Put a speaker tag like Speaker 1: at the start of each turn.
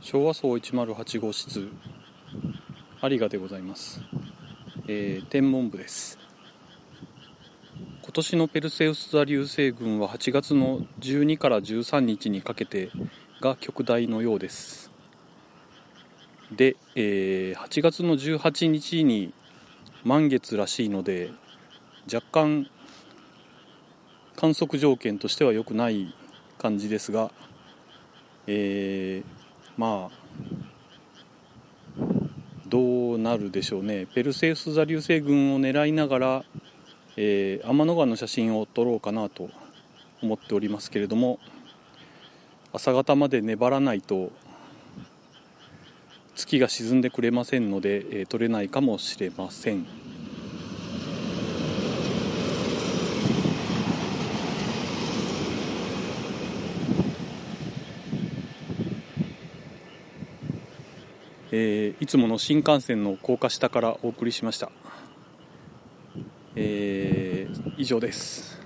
Speaker 1: 昭和層108号室有賀でございます。天文部です。今年のペルセウス座流星群は8月の12から13日にかけてが極大のようです。で、8月の18日に満月らしいので、若干観測条件としては良くない感じですが、どうなるでしょうね。ペルセウス座流星群を狙いながら、天の川の写真を撮ろうかなと思っておりますけれども、朝方まで粘らないと月が沈んでくれませんので、撮れないかもしれません。いつもの新幹線の高架下からお送りしました。以上です。